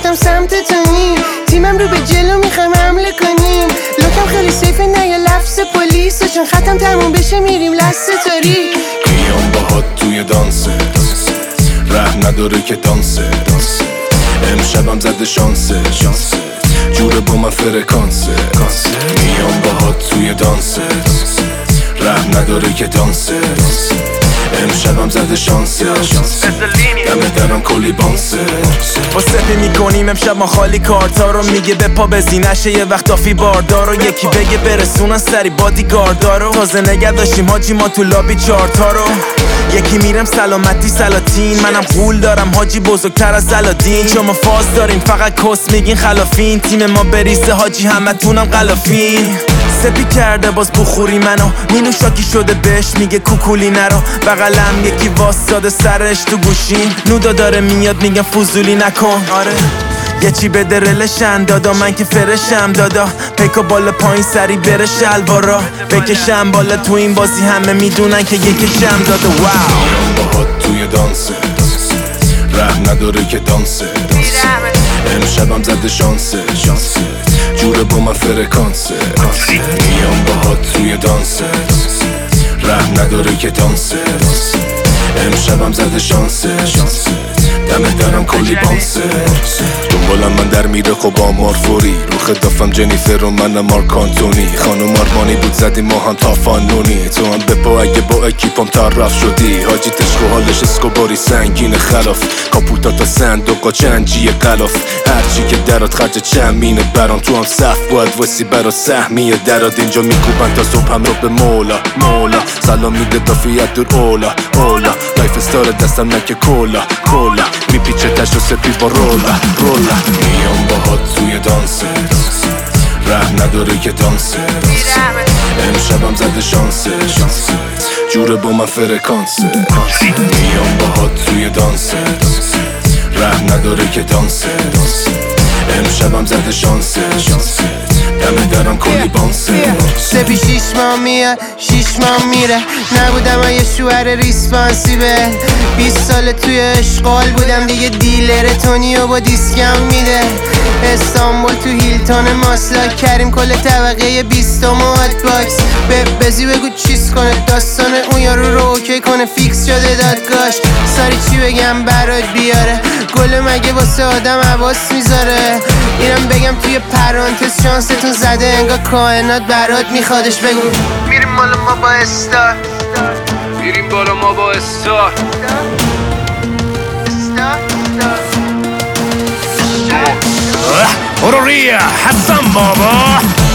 رفتم سمت تونی، تیمم رو به جلو میخوایم حمله کنیم. لوکم خیلی سیفه نه یه لفظ پلیسه، چون ختم تموم بشه میریم لسه تاریک. میام باهات توی دانسه، ره نداره که دانسه. امشبم زده شانسه، جوره با من فرکانسه. میام باهات توی دانسه، ره نداره که دانسه. امشبم زده شانسه، دمه درم کلی بانسه. با سپی میکنیم امشب ما خالی کارتا رو، میگه به پا بزینشه یه وقت آفی باردارو. یکی بگه برسونن سری بادیگاردارو، تازه نگه داشتیم حاجی ما تو لابی چارتا رو. یکی میرم سلامتی سلاطین، منم قول دارم حاجی بزرگتر از علادین. چون ما فاز داریم فقط کس میگین خلافین، تیم ما بریزه حاجی همه تونم غلافین. سپی کرده باز بخوری منو، مینو شاکی شده بهش میگه کوکولی نرو. بغلم یکی واساده سرش تو گوشین، نودا داره میاد میگم فضولی نکن. آره یه چی به درلشن دادا، من که فرشم دادا. پیکا بالا پایین سری بره شلوارا بکشم بالا، تو این بازی همه میدونن که یکشم دادا. واو میام باهات توی دانسه، ره نداره که دانسه. امشبم زده شانسه، جوره با من فرکانسه. میام باهات توی دانسه، ره نداره که دانسه. امشبم زده شانسه، دمه درم کلی بانسه. دنبالم من در میره خب آمار فوری، رو خدافم جنیفر و منم مارک آنتونی. خانم آرمانی بود زدیم ما هم تا فانونی، تو هم بپا اگه با اکیپم طرف شدی. حاجی تشک و حالش اسکوباری سنگین خلاف، کاپوتا تا صندوقا چنجی غلاف. هرچی که درات خرج چند مینه برام، تو هم صف باید وسی برا سهمیه دراد. اینجا میکوبن تا صبح هم رو به مولا مولا، سلام میده دافیت دور اولا اولا. لایف استار دستم نکه کولا کولا، میپیچه تش و سپی با رولا رولا. میام باهات توی دانسه، ره نداره که دانسه. امشبم زده شانسه، جوره با من فرکانسه. میام باهات توی دانسه، ره نداره که دانسه. امشبم زده شانسه، دمه درم کلی بانسه. سپی 6 ماه میاد 6 ماه میره، نبودم یه شوهر ریسپانسیبل. 20 سال توی اشغال بودم دیگه، دیلر تونی و با دیسکم میده. استانبول تو هیلتون ماسلاک کردیم کل طبقه 20 هات باکس. بزی بگو چیز کنه داستان اون یارو رو اوکی کنه، فیکس شده دادگاش. ساری چی بگم برات بیاره، گل مگه واسه آدم حواس میذاره. اینم بگم توی پرانتز شانستون زده، انگار کائنات برات میخوادش. بگو میریم بالا ما با استار، میریم بالا ما با استار. برو ریا حسن بابا.